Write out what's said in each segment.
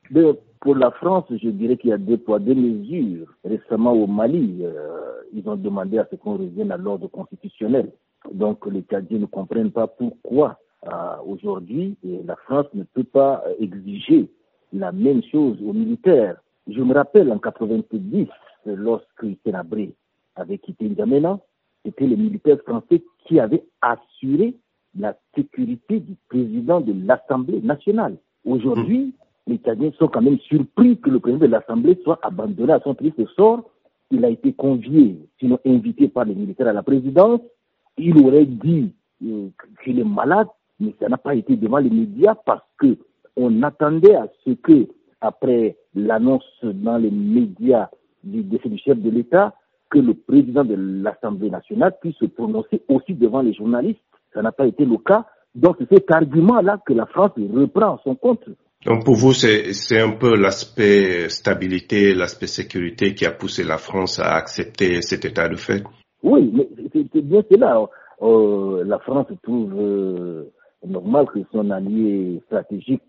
Mais pour la France, je dirais qu'il y a deux poids, deux mesures. Récemment au Mali, ils ont demandé à ce qu'on revienne à l'ordre constitutionnel. Donc les Tchadiens ne comprennent pas pourquoi aujourd'hui la France ne peut pas exiger la même chose aux militaires. Je me rappelle en 90, lorsque Ténabré avait quitté N'Djamena, c'était les militaires français qui avaient assuré la sécurité du président de l'Assemblée nationale. Aujourd'hui, les Tchadiens sont quand même surpris que le président de l'Assemblée soit abandonné à son triste sort. Il a été convié, sinon invité par les militaires à la présidence. Il aurait dit qu'il est malade, mais ça n'a pas été devant les médias parce que on attendait à ce que, après l'annonce dans les médias du décès du chef de l'État, que le président de l'Assemblée nationale puisse se prononcer aussi devant les journalistes. Ça n'a pas été le cas. Donc c'est cet argument-là que la France reprend à son compte. Donc pour vous, c'est un peu l'aspect stabilité, l'aspect sécurité qui a poussé la France à accepter cet état de fait? Oui, mais c'est bien cela. La France trouve normal que son allié stratégique,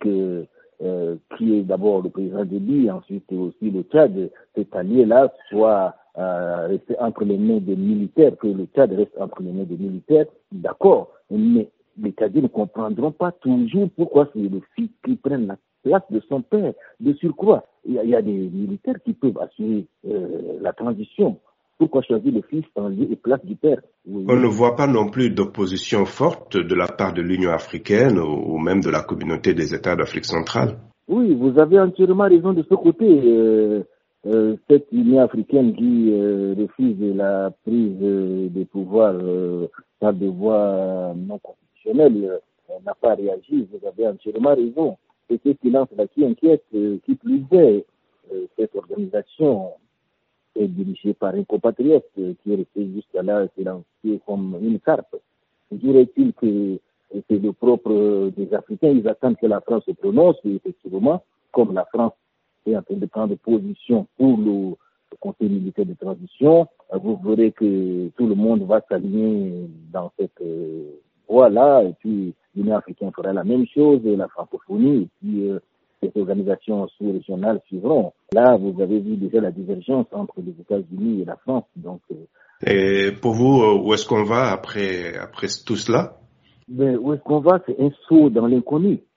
qui est d'abord le président de Libye, ensuite aussi le Tchad, cet allié-là soit resté entre les mains des militaires, que le Tchad reste entre les mains des militaires, d'accord, mais les Tchadiens ne comprendront pas toujours pourquoi c'est le fils qui prenne la place de son père. De surcroît, il y a des militaires qui peuvent assurer la transition. Pourquoi choisir le fils en lieu et place du père? Oui. On ne voit pas non plus d'opposition forte de la part de l'Union africaine ou même de la communauté des États d'Afrique centrale. Oui, vous avez entièrement raison de ce côté. Cette Union africaine qui refuse la prise de pouvoir par des voies non constitutionnelles n'a pas réagi. Vous avez entièrement raison. C'est ce silence-là qui inquiète, qui plus est, cette organisation est dirigé par un compatriote qui est resté jusqu'à là silencieux comme une carpe. Toujours est-il que c'est le propre des Africains, ils attendent que la France se prononce, et effectivement, comme la France est en train de prendre position pour le Conseil militaire de transition, vous verrez que tout le monde va s'aligner dans cette voie-là, et puis l'Union africaine fera la même chose, et la francophonie, et puis ces organisations sous-régionales suivront. Là, vous avez vu déjà la divergence entre les États-Unis et la France. Donc, et pour vous, où est-ce qu'on va après tout cela? Où est-ce qu'on va? C'est un saut dans l'inconnu.